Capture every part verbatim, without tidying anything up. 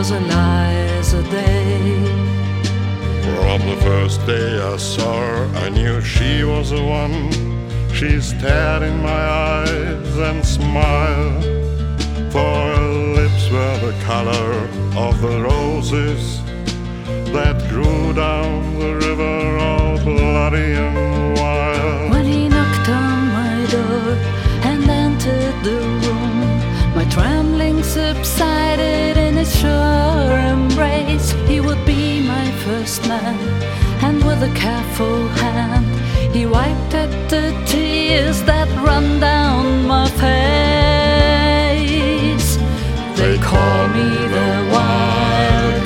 was Eliza Day. From the first day I saw her, I knew she was the one. She stared in my eyes and smiled, for her lips were the color of the roses that grew down the river all bloody and wild. When he knocked on my door and entered the room, my trembling subsided in his sure embrace. He would be my first man, and with a careful hand he wiped at the tears that run down my face. They call me the wild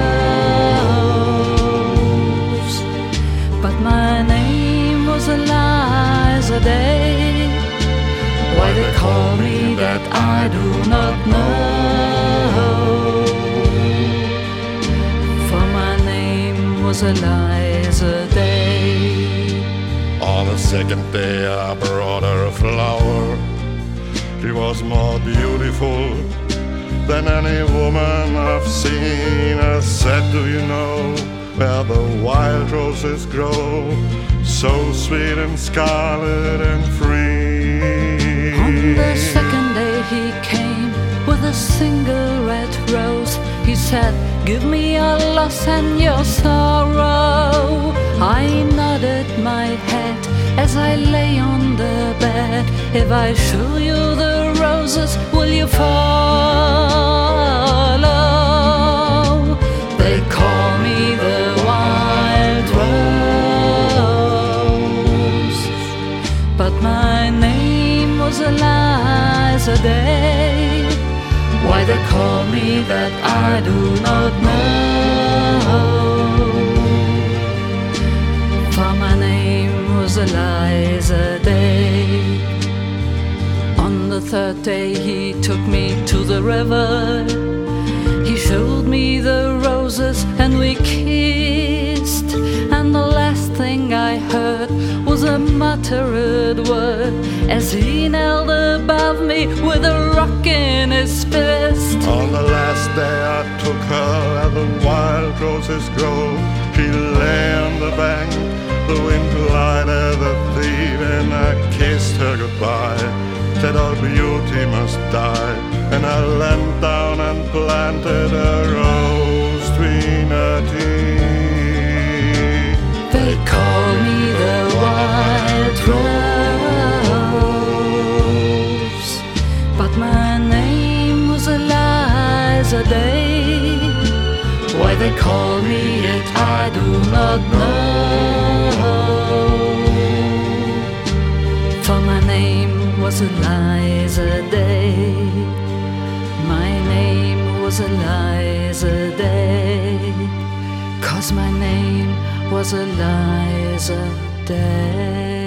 rose, but my name was Eliza Day. Why they call me that I do not know, for my name was Eliza Day. On the second day I brought her a flower. She was more beautiful than any woman I've seen. I said, do you know where the wild roses grow, so sweet and scarlet and free? On the second day he came with a single red rose. He said, give me your loss and your sorrow. I nodded my head as I lay on the bed. If I show you the roses, will you follow? They call me the wild rose, but my name was Eliza Day. Why they call me that I do not know, for my name was Eliza Day. On the third day he took me to the river. He showed me the roses and we kissed, and the last thing I heard was a muttered word as he knelt above me with a rock in his fist. On the last day I took her where the wild roses grow. She lay on the bank, the wind lighted the thief, and I kissed her goodbye. Said all beauty must die, and I leant down and planted a rose between her teeth. They call me the wild rose, but my name was Eliza Day. Why they call me it I do not know, for my name was Eliza Day. My name was Eliza Day, 'cause my name was Eliza Day.